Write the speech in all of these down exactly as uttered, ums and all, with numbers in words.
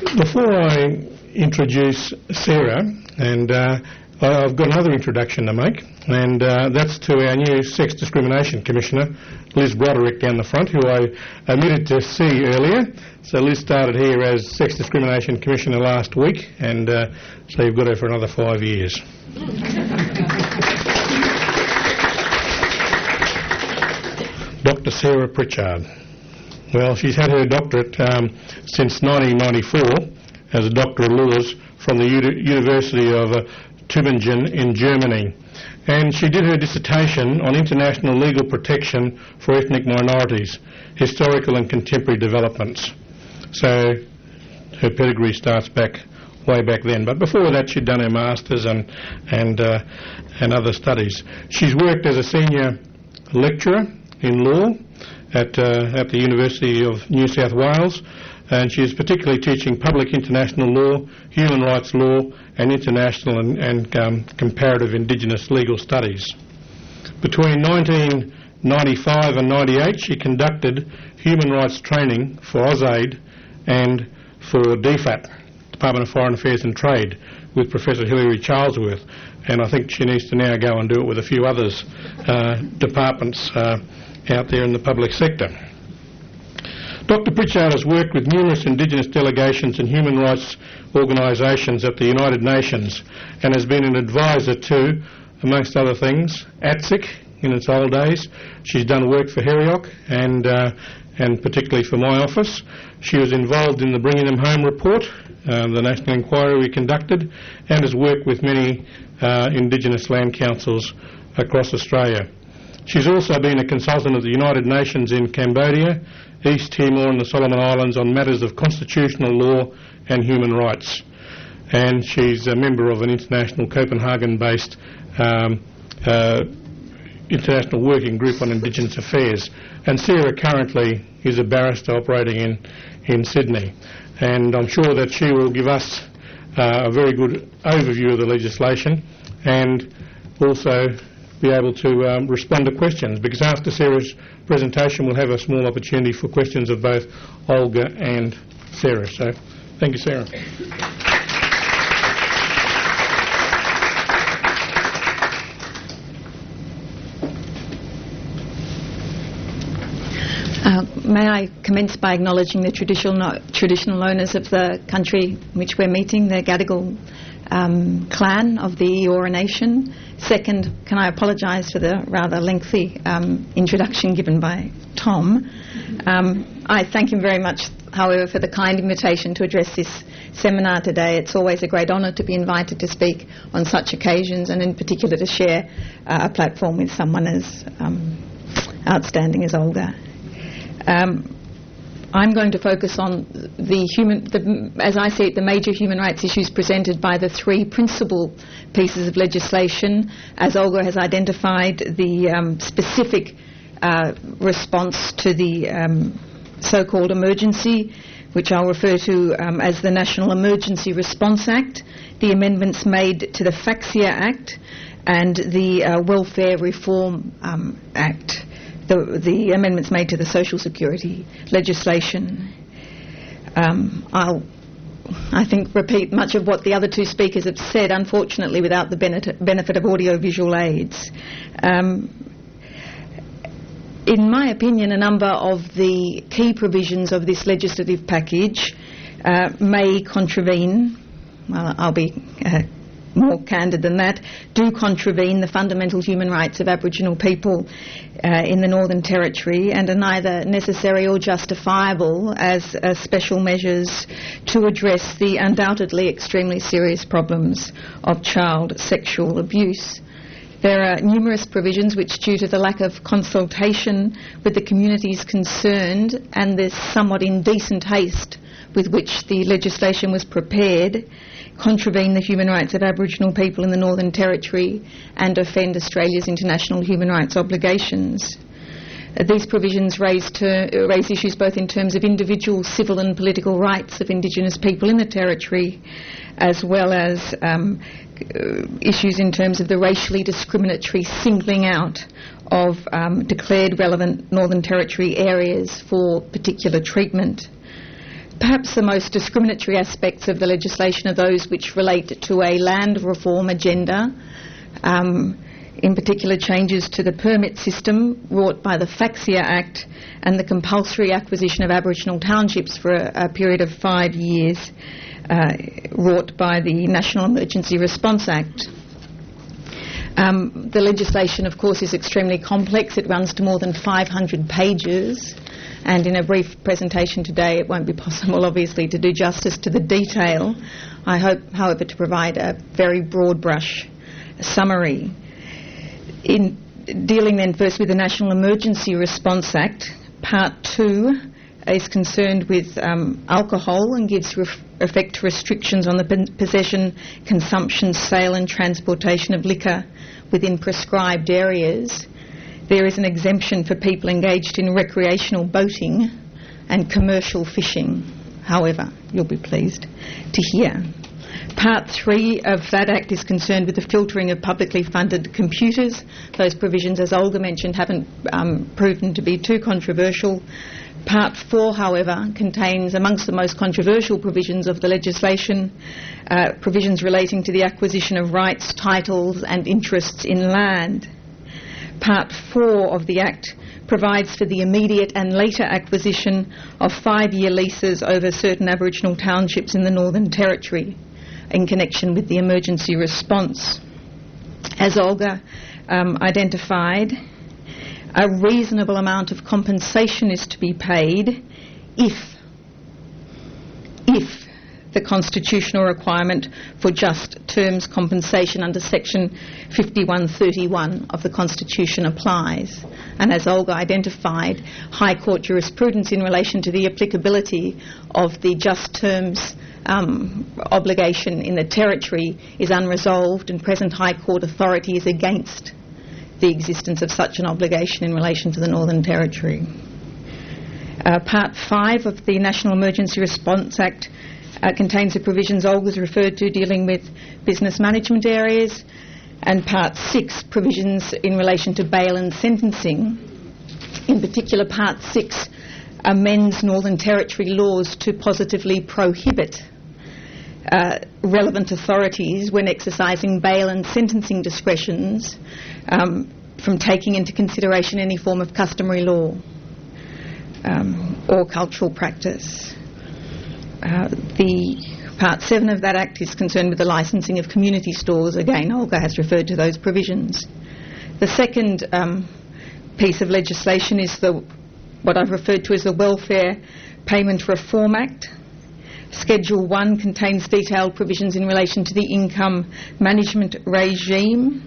Before I introduce Sarah, and uh, I've got another introduction to make, and uh, that's to our new Sex Discrimination Commissioner, Liz Broderick, down the front, who I omitted to see earlier. So Liz started here as Sex Discrimination Commissioner last week, and uh, so you've got her for another five years. Doctor Sarah Pritchard. Well, she's had her doctorate um, since nineteen ninety-four as a Doctor of Laws from the U- University of uh, Tübingen in Germany. And she did her dissertation on international legal protection for ethnic minorities, historical and contemporary developments. So her pedigree starts back way back then. But before that, she'd done her masters and and uh, and other studies. She's worked as a senior lecturer in law at uh, at the University of New South Wales, and she is particularly teaching public international law, human rights law, and international and, and um, comparative Indigenous legal studies. Between nineteen ninety-five and ninety-eight, she conducted human rights training for AusAid and for D FAT, Department of Foreign Affairs and Trade, with Professor Hilary Charlesworth, and I think she needs to now go and do it with a few others uh, departments uh, out there in the public sector. Doctor Pritchard has worked with numerous Indigenous delegations and human rights organisations at the United Nations and has been an advisor to, amongst other things, A T S I C in its old days. She's done work for HERIOC and, uh, and particularly for my office. She was involved in the Bringing Them Home report, uh, the national inquiry we conducted, and has worked with many uh, Indigenous land councils across Australia. She's also been a consultant of the United Nations in Cambodia, East Timor and the Solomon Islands on matters of constitutional law and human rights. And she's a member of an international Copenhagen-based um, uh, international working group on Indigenous affairs. And Sarah currently is a barrister operating in, in Sydney. And I'm sure that she will give us uh, a very good overview of the legislation and also be able to um, respond to questions, because after Sarah's presentation we'll have a small opportunity for questions of both Olga and Sarah. So thank you, Sarah. Uh, may I commence by acknowledging the traditional traditional owners of the country in which we're meeting, the Gadigal um, clan of the Eora Nation. Second, can I apologise for the rather lengthy um, introduction given by Tom. Um, I thank him very much, however, for the kind invitation to address this seminar today. It's always a great honour to be invited to speak on such occasions, and in particular to share uh, a platform with someone as um, outstanding as Olga. Um, I'm going to focus on the human, the, as I see it, the major human rights issues presented by the three principal pieces of legislation. As Olga has identified, the um, specific uh, response to the um, so-called emergency, which I'll refer to um, as the National Emergency Response Act, the amendments made to the FACSIA Act, and the uh, Welfare Reform um, Act. The, the amendments made to the Social Security legislation. Um, I'll, I think, repeat much of what the other two speakers have said, unfortunately without the benefit, benefit of audio-visual aids. Um, in my opinion, a number of the key provisions of this legislative package uh, may contravene, well, I'll be uh, more candid than that, do contravene the fundamental human rights of Aboriginal people uh, in the Northern Territory, and are neither necessary or justifiable as uh, special measures to address the undoubtedly extremely serious problems of child sexual abuse. There are numerous provisions which, due to the lack of consultation with the communities concerned and the somewhat indecent haste with which the legislation was prepared, contravene the human rights of Aboriginal people in the Northern Territory and offend Australia's international human rights obligations. Uh, these provisions raise, ter- raise issues both in terms of individual civil and political rights of Indigenous people in the Territory, as well as um, uh, issues in terms of the racially discriminatory singling out of um, declared relevant Northern Territory areas for particular treatment. Perhaps the most discriminatory aspects of the legislation are those which relate to a land reform agenda, um, in particular changes to the permit system wrought by the FACSIA Act and the compulsory acquisition of Aboriginal townships for a, a period of five years uh, wrought by the National Emergency Response Act. Um, the legislation, of course, is extremely complex. It runs to more than five hundred pages, and in a brief presentation today it won't be possible, obviously, to do justice to the detail. I hope, however, to provide a very broad brush summary. In dealing then first with the National Emergency Response Act, Part two is concerned with um, alcohol and gives ref- effect to restrictions on the p- possession, consumption, sale and transportation of liquor within prescribed areas. There is an exemption for people engaged in recreational boating and commercial fishing, however, you'll be pleased to hear. Part three of that Act is concerned with the filtering of publicly funded computers. Those provisions, as Olga mentioned, haven't um, proven to be too controversial. Part four, however, contains, amongst the most controversial provisions of the legislation, uh, provisions relating to the acquisition of rights, titles and interests in land. Part four of the Act provides for the immediate and later acquisition of five-year leases over certain Aboriginal townships in the Northern Territory in connection with the emergency response. As Olga um, identified, a reasonable amount of compensation is to be paid if, if the constitutional requirement for just terms compensation under section fifty-one thirty-one of the Constitution applies. And as Olga identified, High Court jurisprudence in relation to the applicability of the just terms um, obligation in the Territory is unresolved, and present High Court authority is against the existence of such an obligation in relation to the Northern Territory. Uh, Part five of the National Emergency Response Act uh, contains the provisions Olga's referred to dealing with business management areas, and Part six, provisions in relation to bail and sentencing. In particular, Part six amends Northern Territory laws to positively prohibit uh, relevant authorities, when exercising bail and sentencing discretions, um, from taking into consideration any form of customary law um, or cultural practice. Uh, the Part seven of that Act is concerned with the licensing of community stores. Again, Olga has referred to those provisions. The second um, piece of legislation is the what I've referred to as the Welfare Payment Reform Act. Schedule one contains detailed provisions in relation to the income management regime.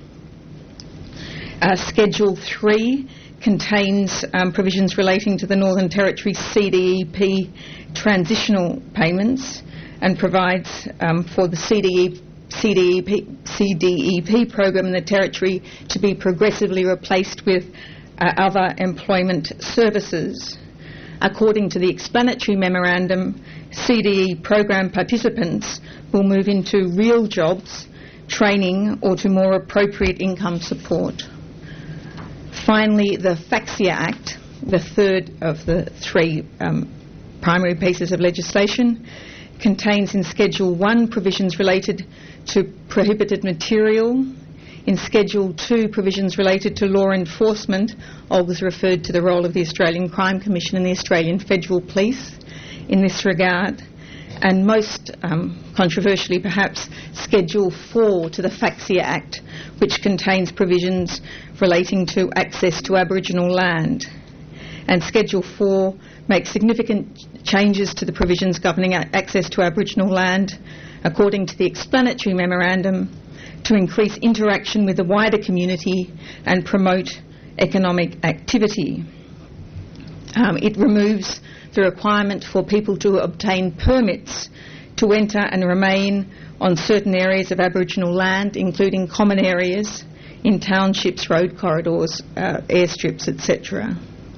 Uh, Schedule three contains um, provisions relating to the Northern Territory C D E P transitional payments, and provides um, for the C D E, C D E P, C D E P program in the Territory to be progressively replaced with uh, other employment services. According to the explanatory memorandum, C D E program participants will move into real jobs, training or to more appropriate income support. Finally, the FACSIA Act, the third of the three um, primary pieces of legislation, contains in Schedule one provisions related to prohibited material. In Schedule two, provisions related to law enforcement. Olga's referred to the role of the Australian Crime Commission and the Australian Federal Police in this regard. And most um, controversially perhaps, Schedule four to the FACSIA Act, which contains provisions relating to access to Aboriginal land. And Schedule four makes significant changes to the provisions governing a- access to Aboriginal land, according to the explanatory memorandum, to increase interaction with the wider community and promote economic activity. Um, it removes the requirement for people to obtain permits to enter and remain on certain areas of Aboriginal land, including common areas in townships, road corridors, uh, airstrips, et cetera.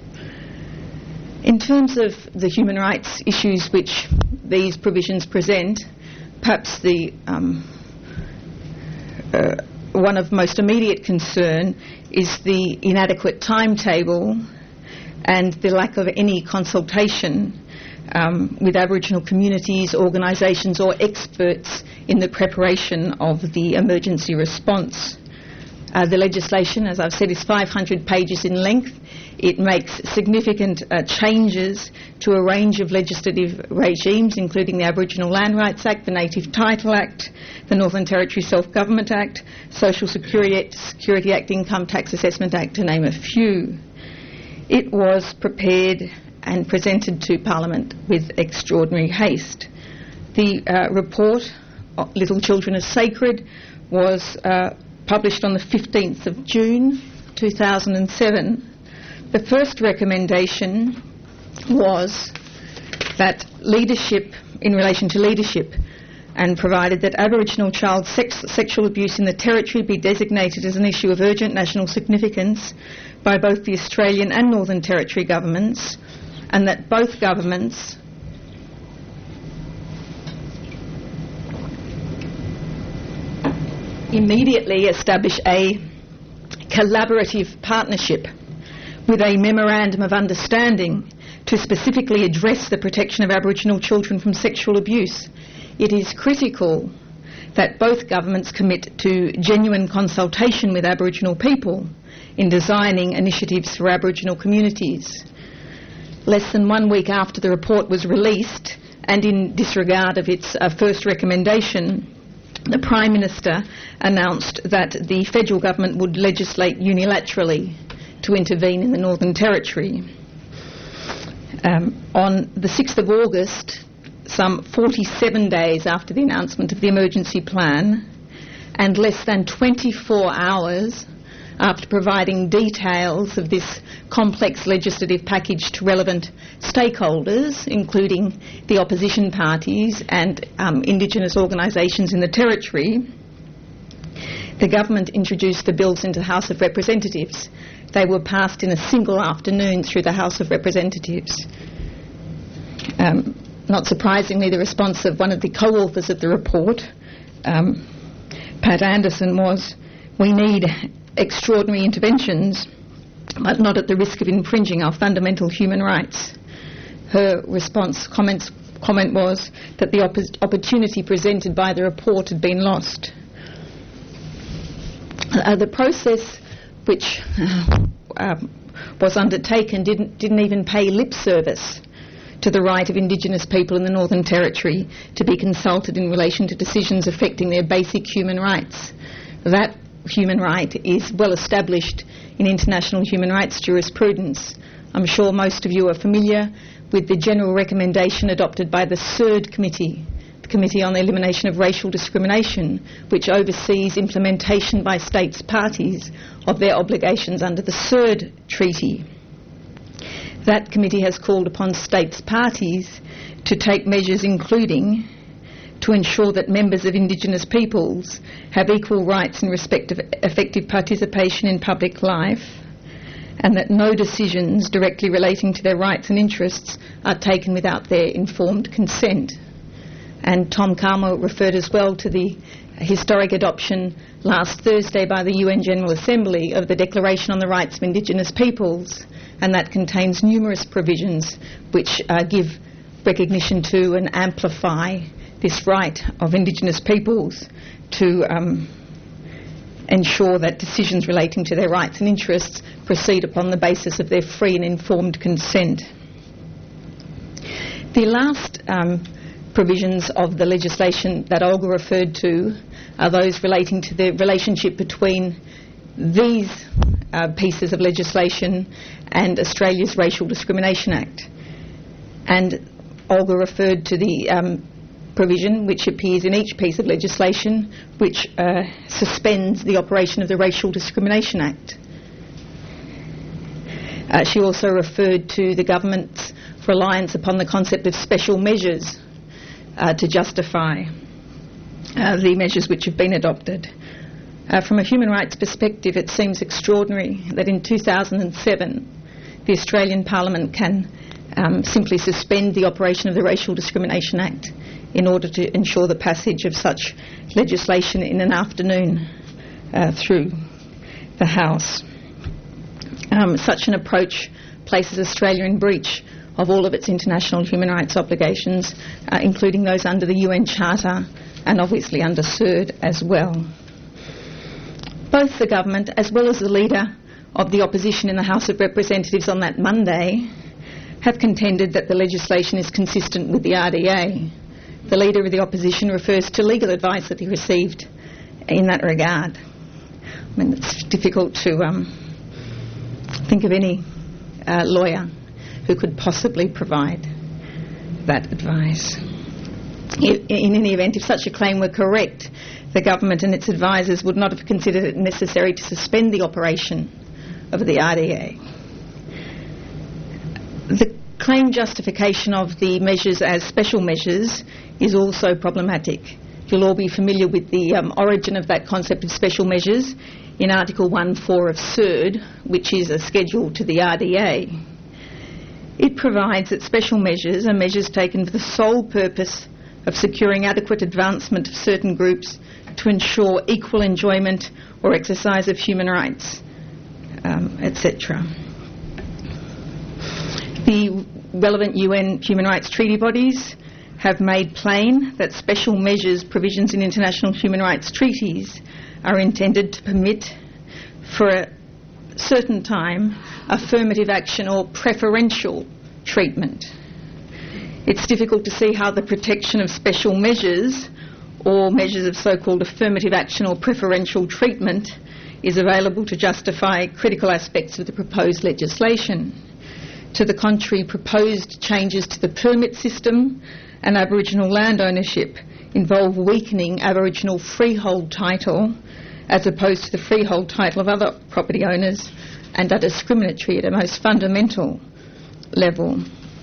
In terms of the human rights issues which these provisions present, perhaps the um, uh, one of most immediate concern is the inadequate timetable and the lack of any consultation um, with Aboriginal communities, organisations or experts in the preparation of the emergency response. Uh, the legislation, as I've said, is five hundred pages in length. It makes significant uh, changes to a range of legislative regimes, including the Aboriginal Land Rights Act, the Native Title Act, the Northern Territory Self-Government Act, Social Security, Security Act, Income Tax Assessment Act, to name a few. It was prepared and presented to Parliament with extraordinary haste. The uh, report, Little Children Are Sacred, was uh, published on the fifteenth of June two thousand seven. The first recommendation was that leadership, in relation to leadership, and provided that Aboriginal child sex, sexual abuse in the Territory be designated as an issue of urgent national significance by both the Australian and Northern Territory governments, and that both governments immediately establish a collaborative partnership with a memorandum of understanding to specifically address the protection of Aboriginal children from sexual abuse. It is critical that both governments commit to genuine consultation with Aboriginal people in designing initiatives for Aboriginal communities. Less than one week after the report was released, and in disregard of its uh, first recommendation, the Prime Minister announced that the federal government would legislate unilaterally to intervene in the Northern Territory. Um, on the sixth of August, some forty-seven days after the announcement of the emergency plan, and less than twenty-four hours after providing details of this complex legislative package to relevant stakeholders, including the opposition parties and um, Indigenous organisations in the Territory, the government introduced the bills into the House of Representatives. They were passed in a single afternoon through the House of Representatives. Um, not surprisingly, the response of one of the co-authors of the report, um, Pat Anderson, was, "We need extraordinary interventions, but not at the risk of infringing our fundamental human rights." Her response comments, comment was that the opp- opportunity presented by the report had been lost. Uh, the process which uh, uh, was undertaken didn't, didn't even pay lip service to the right of Indigenous people in the Northern Territory to be consulted in relation to decisions affecting their basic human rights. That human right is well established in international human rights jurisprudence. I'm sure most of you are familiar with the general recommendation adopted by the CERD Committee, the Committee on the Elimination of Racial Discrimination, which oversees implementation by states parties of their obligations under the CERD Treaty. That committee has called upon states parties to take measures including to ensure that members of Indigenous peoples have equal rights in respect of effective participation in public life, and that no decisions directly relating to their rights and interests are taken without their informed consent. And Tom Carmel referred as well to the historic adoption last Thursday by the U N General Assembly of the Declaration on the Rights of Indigenous Peoples, and that contains numerous provisions which uh, give recognition to and amplify this right of Indigenous peoples to um, ensure that decisions relating to their rights and interests proceed upon the basis of their free and informed consent. The last um, provisions of the legislation that Olga referred to are those relating to the relationship between these uh, pieces of legislation and Australia's Racial Discrimination Act. And Olga referred to the um, provision which appears in each piece of legislation which uh, suspends the operation of the Racial Discrimination Act. Uh, she also referred to the government's reliance upon the concept of special measures uh, to justify uh, the measures which have been adopted. Uh, from a human rights perspective, it seems extraordinary that in two thousand seven the Australian Parliament can um, simply suspend the operation of the Racial Discrimination Act in order to ensure the passage of such legislation in an afternoon uh, through the House. Um, such an approach places Australia in breach of all of its international human rights obligations, uh, including those under the U N Charter and obviously under C E R D as well. Both the government as well as the leader of the opposition in the House of Representatives on that Monday have contended that the legislation is consistent with the R D A. The leader of the opposition refers to legal advice that he received in that regard. I mean, it's difficult to um, think of any uh, lawyer who could possibly provide that advice. I- in any event, if such a claim were correct, the government and its advisers would not have considered it necessary to suspend the operation of the R D A. The claim justification of the measures as special measures is also problematic. You'll all be familiar with the um, origin of that concept of special measures in Article one four of C E R D, which is a schedule to the R D A. It provides that special measures are measures taken for the sole purpose of securing adequate advancement of certain groups to ensure equal enjoyment or exercise of human rights, um, et cetera. The relevant U N human rights treaty bodies have made plain that special measures provisions in international human rights treaties are intended to permit, for a certain time, affirmative action or preferential treatment. It's difficult to see how the protection of special measures or measures of so-called affirmative action or preferential treatment is available to justify critical aspects of the proposed legislation. To the contrary, proposed changes to the permit system and Aboriginal land ownership involve weakening Aboriginal freehold title as opposed to the freehold title of other property owners, and are discriminatory at a most fundamental level.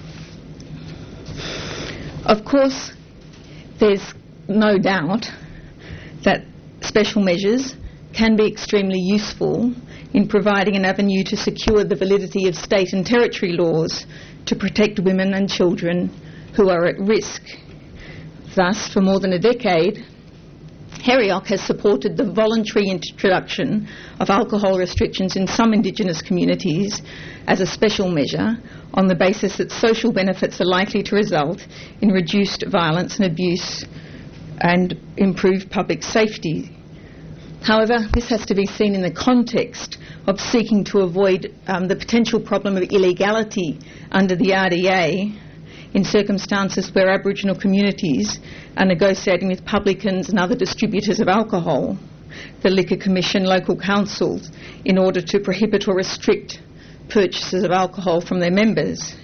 Of course, there's no doubt that special measures can be extremely useful in providing an avenue to secure the validity of state and territory laws to protect women and children who are at risk. Thus, for more than a decade, HERIOC has supported the voluntary introduction of alcohol restrictions in some Indigenous communities as a special measure on the basis that social benefits are likely to result in reduced violence and abuse and improved public safety. However, this has to be seen in the context of seeking to avoid um, the potential problem of illegality under the R D A in circumstances where Aboriginal communities are negotiating with publicans and other distributors of alcohol, the Liquor Commission, local councils, in order to prohibit or restrict purchases of alcohol from their members.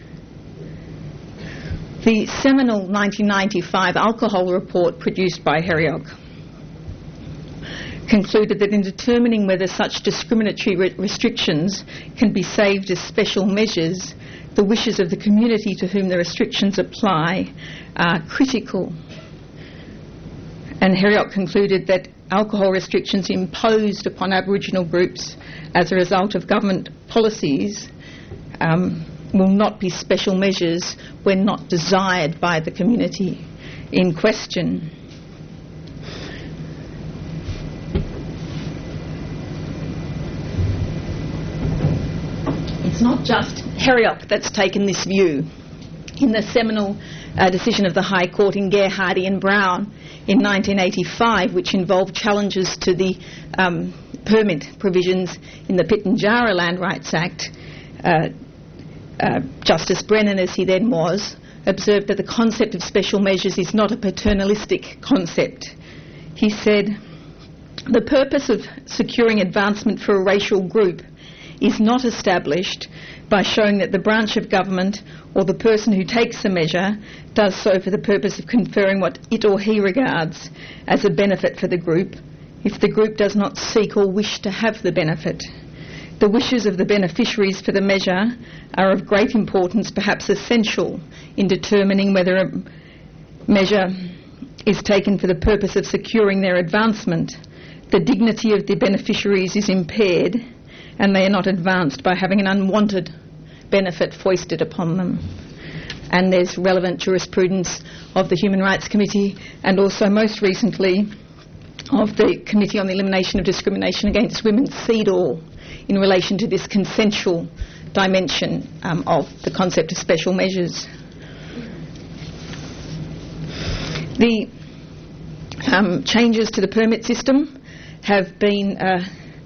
The seminal nineteen ninety-five alcohol report produced by HERIOC concluded that in determining whether such discriminatory re- restrictions can be saved as special measures, the wishes of the community to whom the restrictions apply are critical. And HERIOC concluded that alcohol restrictions imposed upon Aboriginal groups as a result of government policies um, will not be special measures when not desired by the community in question. It's not just HERIOC that's taken this view. In the seminal uh, decision of the High Court in Gerhardy and Brown in nineteen eighty-five, which involved challenges to the um, permit provisions in the Pitjantjatjara Land Rights Act, uh, uh, Justice Brennan, as he then was, observed that the concept of special measures is not a paternalistic concept. He said, "The purpose of securing advancement for a racial group is not established by showing that the branch of government or the person who takes the measure does so for the purpose of conferring what it or he regards as a benefit for the group, if the group does not seek or wish to have the benefit. The wishes of the beneficiaries for the measure are of great importance, perhaps essential, in determining whether a measure is taken for the purpose of securing their advancement. The dignity of the beneficiaries is impaired, and they are not advanced by having an unwanted benefit foisted upon them." And there's relevant jurisprudence of the Human Rights Committee and also most recently of the Committee on the Elimination of Discrimination Against Women, C E D A W, in relation to this consensual dimension um, of the concept of special measures. The um, changes to the permit system have been uh,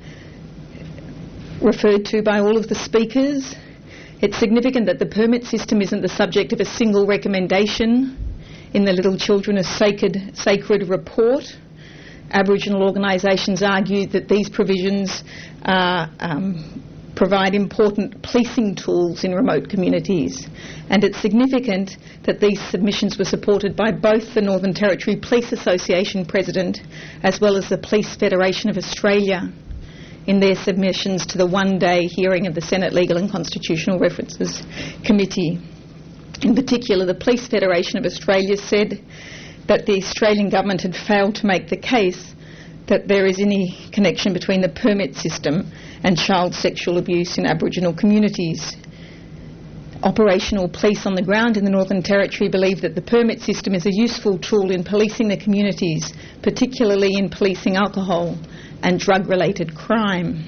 referred to by all of the speakers. It's significant that the permit system isn't the subject of a single recommendation in the Little Children of Sacred, Sacred report. Aboriginal organisations argue that these provisions uh, um, provide important policing tools in remote communities, and it's significant that these submissions were supported by both the Northern Territory Police Association President as well as the Police Federation of Australia in their submissions to the one-day hearing of the Senate Legal and Constitutional References Committee. In particular, the Police Federation of Australia said that the Australian government had failed to make the case that there is any connection between the permit system and child sexual abuse in Aboriginal communities. Operational police on the ground in the Northern Territory believe that the permit system is a useful tool in policing the communities, particularly in policing alcohol and drug-related crime.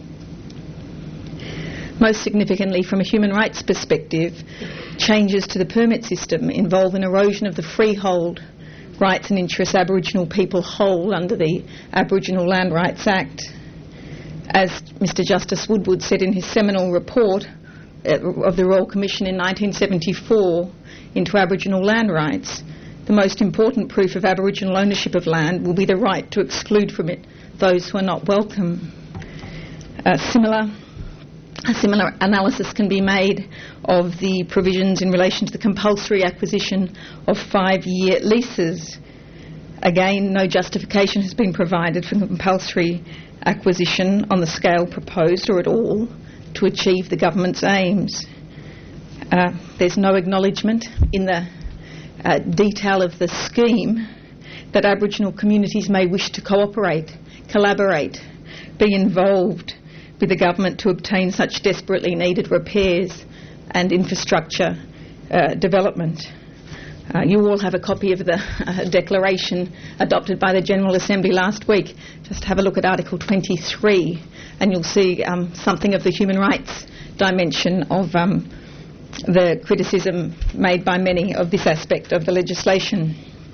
Most significantly, from a human rights perspective, changes to the permit system involve an erosion of the freehold rights and interests Aboriginal people hold under the Aboriginal Land Rights Act. As Mr Justice Woodward said in his seminal report uh, of the Royal Commission in nineteen seventy-four into Aboriginal land rights, the most important proof of Aboriginal ownership of land will be the right to exclude from it those who are not welcome. Uh, similar A similar analysis can be made of the provisions in relation to the compulsory acquisition of five-year leases. Again, no justification has been provided for compulsory acquisition on the scale proposed or at all to achieve the government's aims. Uh, there's no acknowledgement in the uh, detail of the scheme that Aboriginal communities may wish to cooperate, collaborate, be involved with the government to obtain such desperately needed repairs and infrastructure uh, development. Uh, you all have a copy of the uh, declaration adopted by the General Assembly last week. Just have a look at Article twenty-three and you'll see um, something of the human rights dimension of um, the criticism made by many of this aspect of the legislation.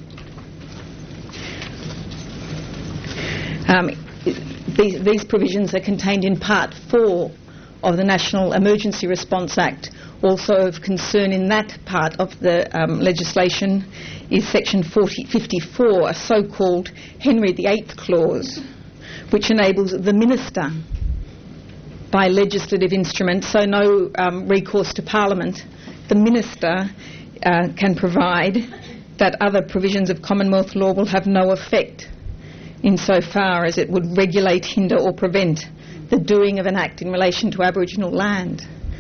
Um, These, these provisions are contained in Part four of the National Emergency Response Act. Also of concern in that part of the um, legislation is Section forty, fifty-four, a so-called Henry the Eighth clause, which enables the Minister, by legislative instrument, so no um, recourse to Parliament, the Minister uh, can provide that other provisions of Commonwealth law will have no effect insofar as it would regulate, hinder or prevent the doing of an act in relation to Aboriginal land.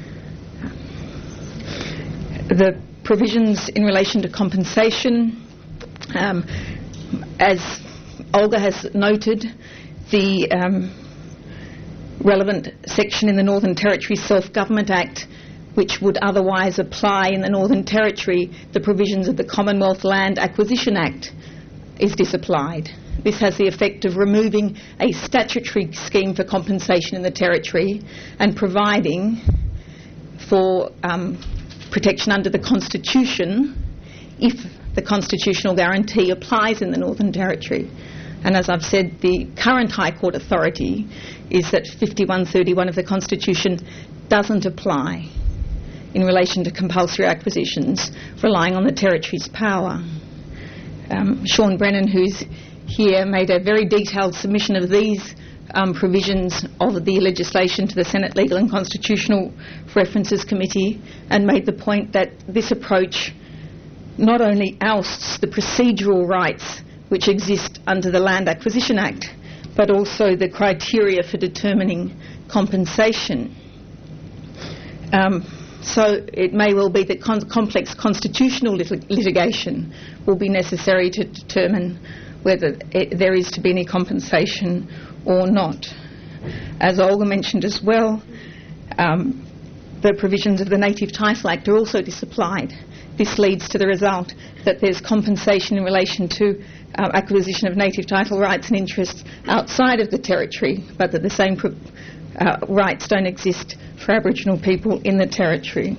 The provisions in relation to compensation, um, as Olga has noted, the um, relevant section in the Northern Territory Self-Government Act, which would otherwise apply in the Northern Territory, the provisions of the Commonwealth Land Acquisition Act, is disapplied. This has the effect of removing a statutory scheme for compensation in the Territory and providing for um, protection under the Constitution if the constitutional guarantee applies in the Northern Territory. And as I've said, the current High Court authority is that fifty-one thirty-one of the Constitution doesn't apply in relation to compulsory acquisitions, relying on the Territory's power. Um, Sean Brennan, who's here, made a very detailed submission of these um, provisions of the legislation to the Senate Legal and Constitutional References Committee and made the point that this approach not only ousts the procedural rights which exist under the Land Acquisition Act, but also the criteria for determining compensation. Um, so it may well be that con- complex constitutional lit- litigation will be necessary to determine whether it, there is to be any compensation or not. As Olga mentioned as well, um, the provisions of the Native Title Act are also disapplied. This leads to the result that there's compensation in relation to uh, acquisition of native title rights and interests outside of the Territory, but that the same pro- uh, rights don't exist for Aboriginal people in the Territory.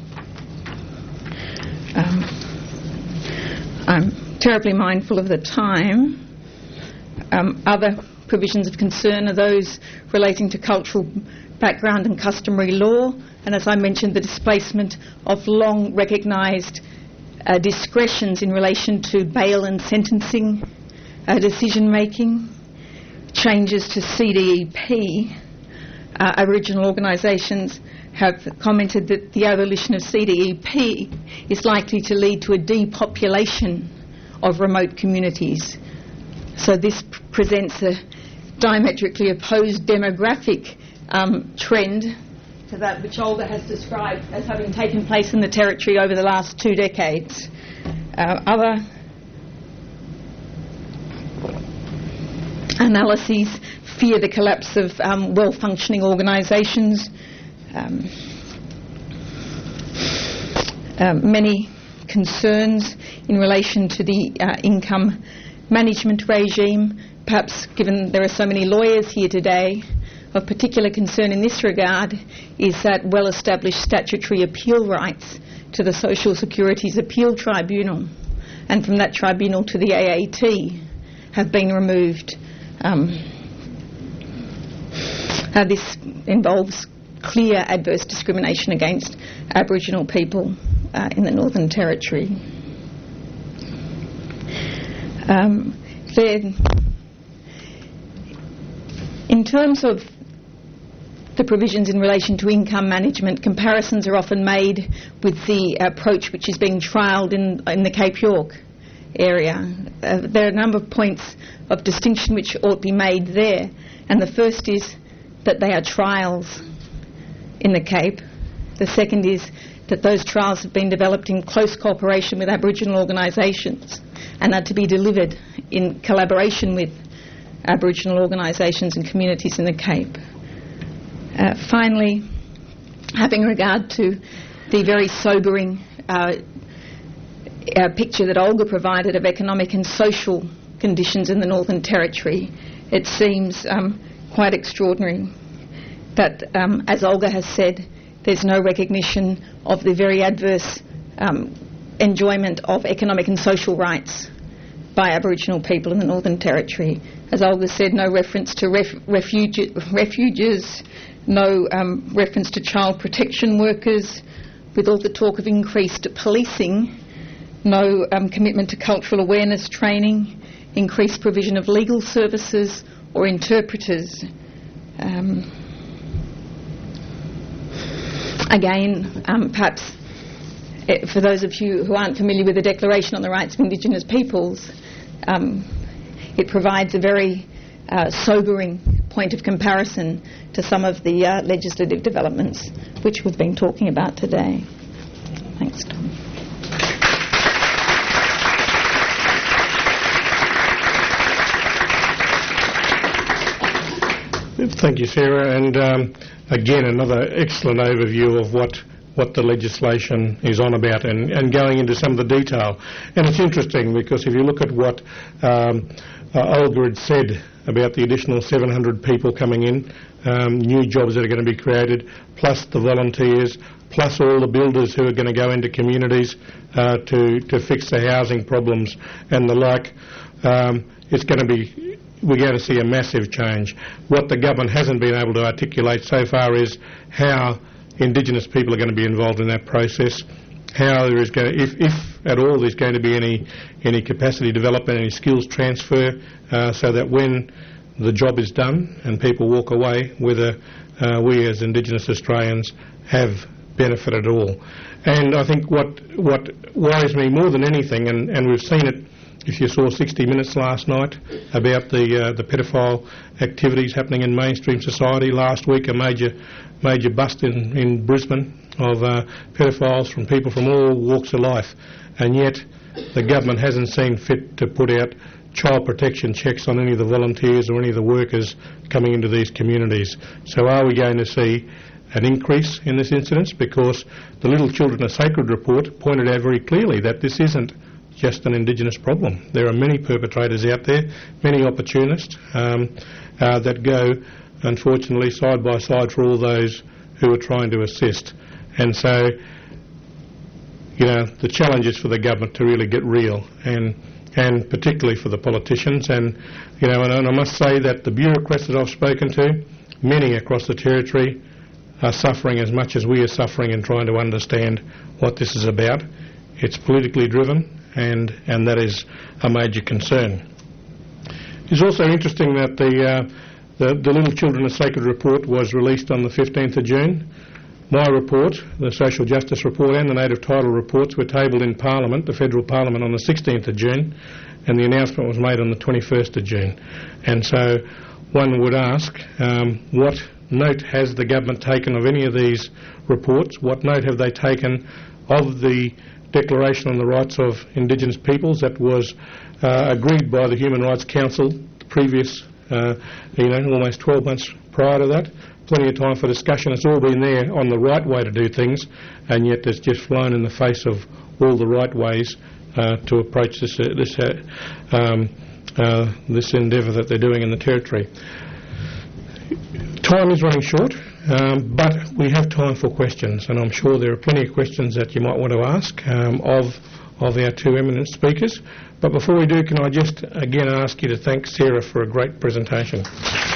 Um, I'm terribly mindful of the time. Um, other provisions of concern are those relating to cultural background and customary law, and as I mentioned, the displacement of long recognised uh, discretions in relation to bail and sentencing uh, decision making, changes to C D E P. Uh, Aboriginal organisations have commented that the abolition of C D E P is likely to lead to a depopulation of remote communities. So this p- presents a diametrically opposed demographic um, trend to that which Olga has described as having taken place in the Territory over the last two decades. Uh, other analyses fear the collapse of um, well-functioning organisations. Um, uh, many concerns in relation to the uh, income management regime. Perhaps, given there are so many lawyers here today, of particular concern in this regard is that well-established statutory appeal rights to the Social Securities Appeal Tribunal, and from that tribunal to the A A T, have been removed. Um, uh, this involves clear adverse discrimination against Aboriginal people uh, in the Northern Territory. Um, there, in terms of the provisions in relation to income management, comparisons are often made with the approach which is being trialled in, in the Cape York area. Uh, there are a number of points of distinction which ought to be made there, and the first is that they are trials in the Cape. The second is that those trials have been developed in close cooperation with Aboriginal organisations and are to be delivered in collaboration with Aboriginal organisations and communities in the Cape. Uh, finally, having regard to the very sobering uh, uh, picture that Olga provided of economic and social conditions in the Northern Territory, it seems um, quite extraordinary that, um, as Olga has said, there's no recognition of the very adverse um, enjoyment of economic and social rights by Aboriginal people in the Northern Territory. As Olga said, no reference to ref- refugi- refuges, no um, reference to child protection workers, with all the talk of increased policing, no um, commitment to cultural awareness training, increased provision of legal services or interpreters. Um, again, um, perhaps eh, for those of you who aren't familiar with the Declaration on the Rights of Indigenous Peoples, um, it provides a very uh, sobering point of comparison to some of the uh, legislative developments which we've been talking about today. Thanks, Tom. Thank you, Sarah. And um, again, another excellent overview of what what the legislation is on about, and, and going into some of the detail. And it's interesting because if you look at what um, uh, Olga had said about the additional seven hundred people coming in, um, new jobs that are going to be created, plus the volunteers, plus all the builders who are going to go into communities uh, to, to fix the housing problems and the like, um, it's going to be, we're going to see a massive change. What the government hasn't been able to articulate so far is how Indigenous people are going to be involved in that process, how there is going to, if, if at all there's going to be any any capacity development, any skills transfer, uh, so that when the job is done and people walk away, whether uh, we as Indigenous Australians have benefited at all. And I think what what worries me more than anything, and, and we've seen it, if you saw sixty minutes last night about the uh, the pedophile activities happening in mainstream society. Last week, a major major bust in, in Brisbane of uh, pedophiles from people from all walks of life, and yet the government hasn't seen fit to put out child protection checks on any of the volunteers or any of the workers coming into these communities. So are we going to see an increase in this incidence? Because the Little Children Are Sacred report pointed out very clearly that this isn't just an Indigenous problem. There are many perpetrators out there, many opportunists um, uh, that go unfortunately, side by side for all those who are trying to assist. And so, you know, the challenge is for the government to really get real, and and particularly for the politicians. And, you know, and, and I must say that the bureaucrats that I've spoken to, many across the Territory, are suffering as much as we are suffering in trying to understand what this is about. It's politically driven, and, and that is a major concern. It's also interesting that the, uh, the, the Little Children of Sacred report was released on the fifteenth of June. My report, the Social Justice report, and the Native Title reports were tabled in Parliament, the Federal Parliament, on the sixteenth of June, and the announcement was made on the twenty-first of June. And so one would ask, um, what note has the government taken of any of these reports? What note have they taken of the Declaration on the Rights of Indigenous Peoples that was uh, agreed by the Human Rights Council the previous, uh, you know, almost twelve months prior to that? Plenty of time for discussion. It's all been there on the right way to do things, and yet it's just flown in the face of all the right ways uh, to approach this uh, this uh, um, uh, this endeavour that they're doing in the Territory. Time is running short, um, but we have time for questions, and I'm sure there are plenty of questions that you might want to ask um, of of our two eminent speakers. But before we do, can I just again ask you to thank Sarah for a great presentation.